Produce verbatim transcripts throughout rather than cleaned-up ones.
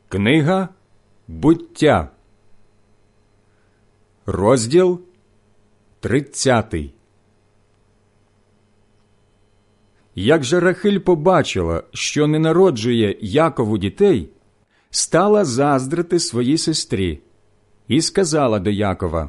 Книга Буття, розділ тридцятий. Як же Рахиль побачила, що не народжує Якову дітей, стала заздрити своїй сестрі і сказала до Якова: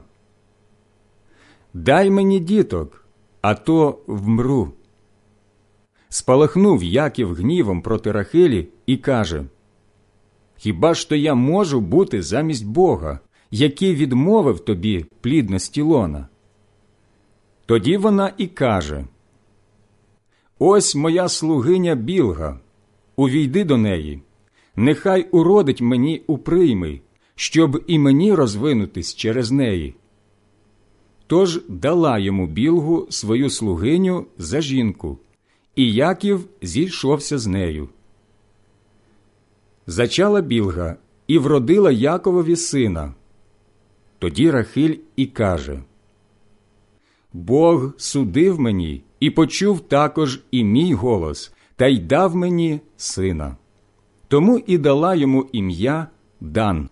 «Дай мені діток, а то вмру». Спалахнув Яків гнівом проти Рахилі і каже: «Хіба ж то я можу бути замість Бога, який відмовив тобі плідності лона?» Тоді вона і каже: «Ось моя слугиня Білга, увійди до неї, нехай уродить мені у прийми, щоб і мені розвинутись через неї». Тож дала йому Білгу свою слугиню за жінку, і Яків зійшовся з нею. Зачала Білга і вродила Яковові сина. Тоді Рахиль і каже: «Бог судив мені і почув також і мій голос, та й дав мені сина. Тому і дала йому ім'я Дан».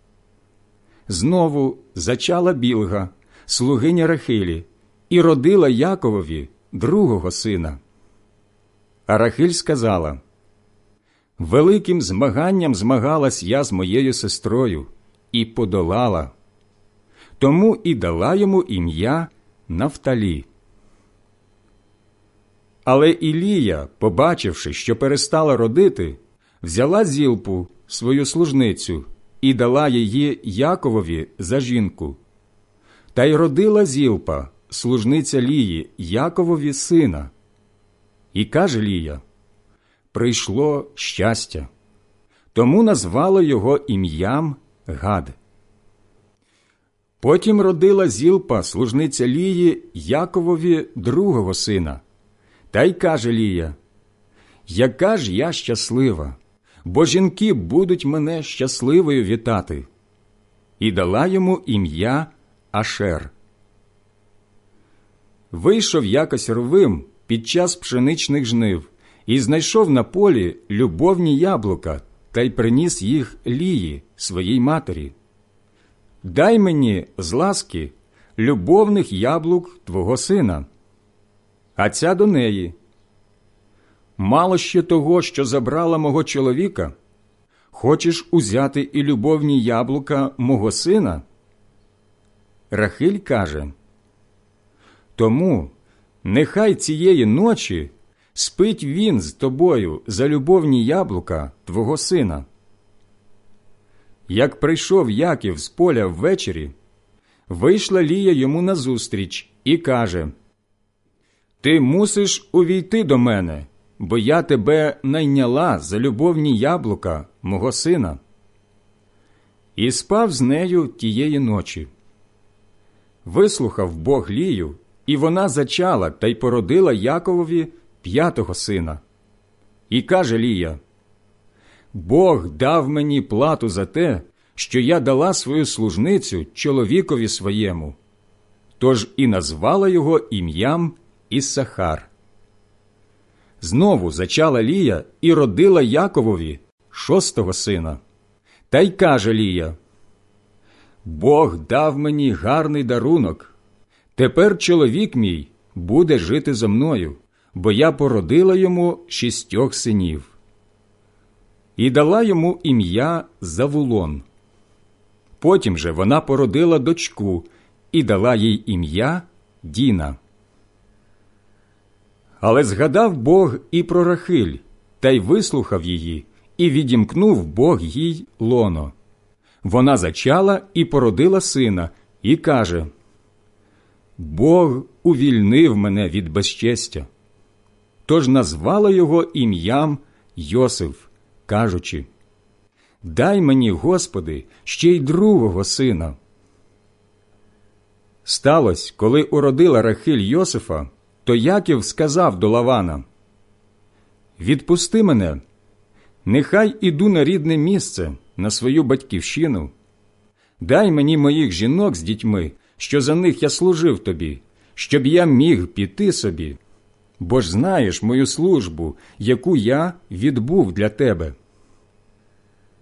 Знову зачала Білга, слугиня Рахилі, і родила Яковові другого сина. А Рахиль сказала: «Великим змаганням змагалась я з моєю сестрою і подолала. Тому і дала йому ім'я Нафталі». Але Ілія, побачивши, що перестала родити, взяла Зілпу, свою служницю, і дала її Яковові за жінку. Та й родила Зілпа, служниця Лії, Яковові сина. І каже Лія: «Прийшло щастя». Тому назвала його ім'ям Гад. Потім родила Зілпа, служниця Лії, Яковові другого сина. Та й каже Лія: «Яка ж я щаслива, бо жінки будуть мене щасливою вітати». І дала йому ім'я Ашер. Вийшов якось Рувим під час пшеничних жнив і знайшов на полі любовні яблука та й приніс їх Лії, своїй матері. «Дай мені, з ласки, любовних яблук твого сина». А ця до неї: «Мало ще того, що забрала мого чоловіка? Хочеш узяти і любовні яблука мого сина?» Рахиль каже: «Тому нехай цієї ночі спить він з тобою за любовні яблука твого сина». Як прийшов Яків з поля ввечері, вийшла Лія йому назустріч і каже: «Ти мусиш увійти до мене, бо я тебе найняла за любовні яблука мого сина». І спав з нею тієї ночі. Вислухав Бог Лію, і вона зачала та й породила Яковові п'ятого сина. І каже Лія: «Бог дав мені плату за те, що я дала свою служницю чоловікові своєму». Тож і назвала його ім'ям Іссахар. Знову зачала Лія і родила Яковові шостого сина. Та й каже Лія: «Бог дав мені гарний дарунок. Тепер чоловік мій буде жити зо мною, бо я породила йому шістьох синів». І дала йому ім'я Завулон. Потім же вона породила дочку і дала їй ім'я Діна. Але згадав Бог і про Рахиль, та й вислухав її, і відімкнув Бог їй лоно. Вона зачала і породила сина, і каже: «Бог увільнив мене від безчестя». Тож назвала його ім'ям Йосиф, кажучи: «Дай мені, Господи, ще й другого сина». Сталось, коли уродила Рахиль Йосифа, то Яків сказав до Лавана: «Відпусти мене, нехай іду на рідне місце, на свою батьківщину. Дай мені моїх жінок з дітьми, що за них я служив тобі, щоб я міг піти собі, бо ж знаєш мою службу, яку я відбув для тебе».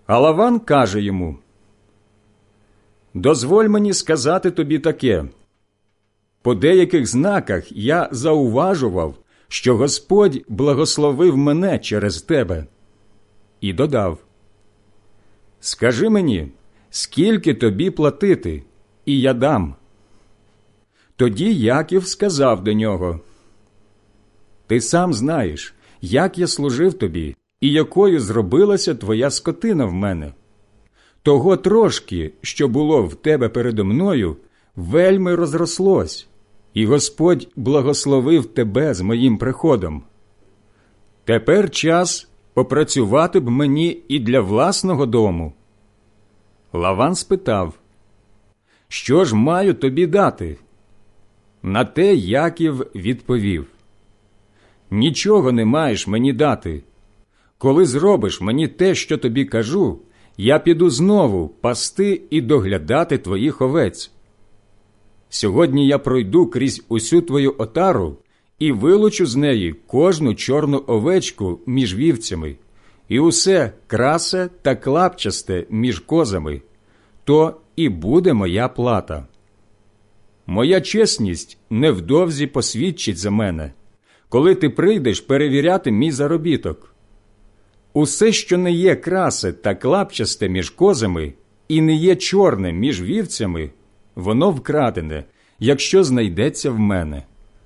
А Лаван каже йому: «Дозволь мені сказати тобі таке. По деяких знаках я зауважував, що Господь благословив мене через тебе». І додав: «Скажи мені, скільки тобі платити, і я дам». Тоді Яків сказав до нього: «Ти сам знаєш, як я служив тобі, і якою зробилася твоя скотина в мене. Того трошки, що було в тебе передо мною, вельми розрослось, і Господь благословив тебе з моїм приходом. Тепер час попрацювати б мені і для власного дому». Лаван спитав: «Що ж маю тобі дати?» На те Яків відповів: «Нічого не маєш мені дати. Коли зробиш мені те, що тобі кажу, я піду знову пасти і доглядати твоїх овець. Сьогодні я пройду крізь усю твою отару і вилучу з неї кожну чорну овечку між вівцями, і усе красе та клапчасте між козами, то і буде моя плата. Моя чесність невдовзі посвідчить за мене, коли ти прийдеш перевіряти мій заробіток. Усе, що не є красе та клапчасте між козами і не є чорне між вівцями, воно вкрадене, якщо знайдеться в мене».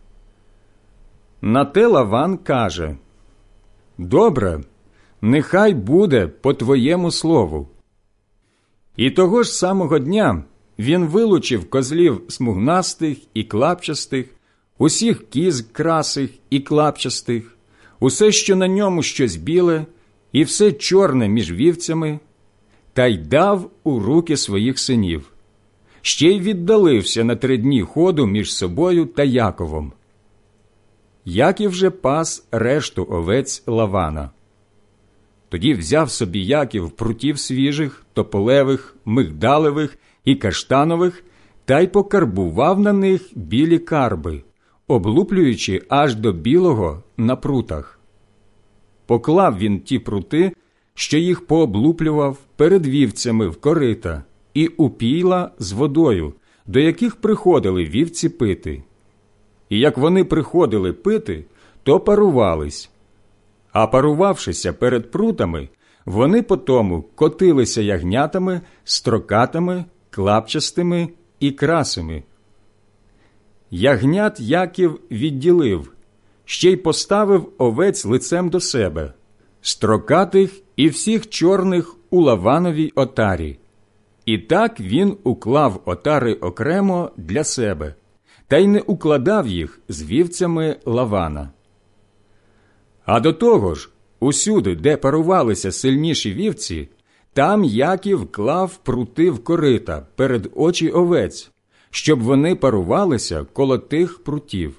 На те Лаван каже: «Добре, нехай буде по твоєму слову». І того ж самого дня він вилучив козлів смугнастих і клапчастих, усіх кіз красих і клапчастих, усе, що на ньому щось біле, і все чорне між вівцями, та й дав у руки своїх синів. Ще й віддалився на три дні ходу між собою та Яковом. Яків же пас решту овець Лавана. Тоді взяв собі Яків прутів свіжих, тополевих, мигдалевих і каштанових та й покарбував на них білі карби, облуплюючи аж до білого на прутах. Поклав він ті прути, що їх пооблуплював, перед вівцями в корита і у пійла з водою, до яких приходили вівці пити. І як вони приходили пити, то парувались. А парувавшися перед прутами, вони потому котилися ягнятами, строкатими, клапчастими і красими. Ягнят Яків відділив, ще й поставив овець лицем до себе, строкатих і всіх чорних у Лавановій отарі. І так він уклав отари окремо для себе, та й не укладав їх з вівцями Лавана. А до того ж, усюди, де парувалися сильніші вівці, там Яків клав прути в корита перед очі овець, щоб вони парувалися коло тих прутів.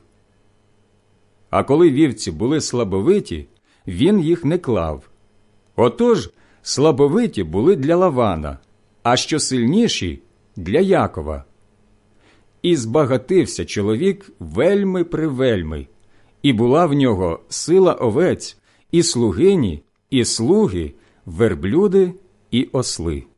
А коли вівці були слабовиті, він їх не клав. Отож, слабовиті були для Лавана, а що сильніші – для Якова. І збагатився чоловік вельми-привельми, і була в нього сила овець, і слугині, і слуги, верблюди і осли.